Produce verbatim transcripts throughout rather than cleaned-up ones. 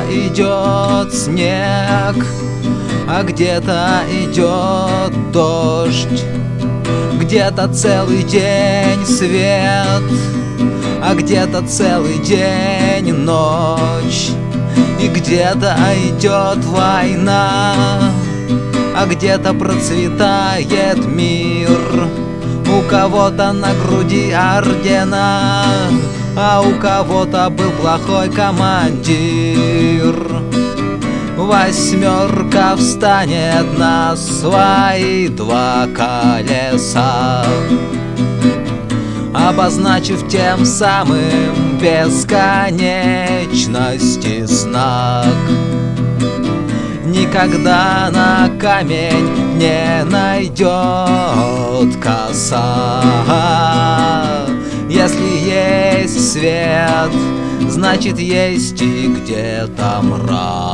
идет снег, а где-то идет дождь. Где-то целый день свет, а где-то целый день ночь. И где-то идет война, а где-то процветает мир. У кого-то на груди ордена, а у кого-то был плохой командир. Восьмерка встанет на свои два колеса, обозначив тем самым бесконечности знак. Никогда на камень не найдет коса. Если есть свет, значит есть и где-то мрак.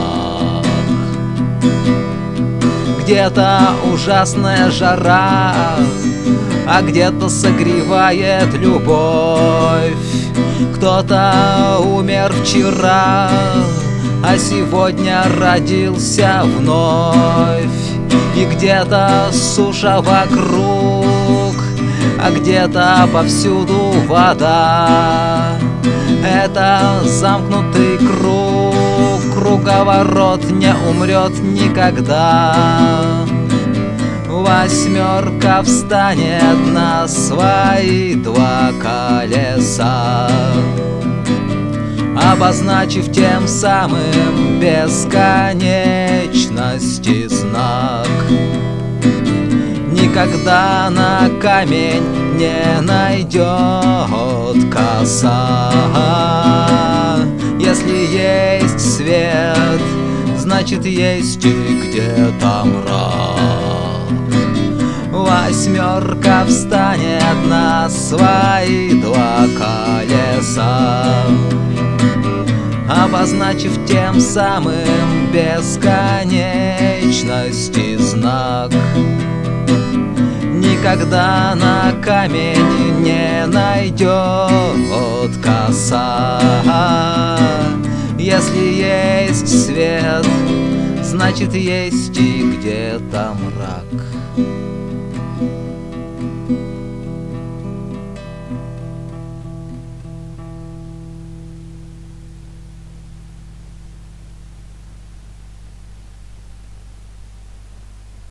Где-то ужасная жара, а где-то согревает любовь. Кто-то умер вчера, а сегодня родился вновь. И где-то суша вокруг, а где-то повсюду вода. Это замкнутый круг, круговорот не умрет никогда. Восьмерка встанет на свои два колеса, обозначив тем самым бесконечности знак. Никогда на камень не найдет коса. Если есть свет, значит есть и где-то мрак. Восьмерка встанет на свои два колеса, обозначив тем самым бесконечности знак. Никогда на камень не найдет коса. Если есть свет, значит есть и где-то мрак.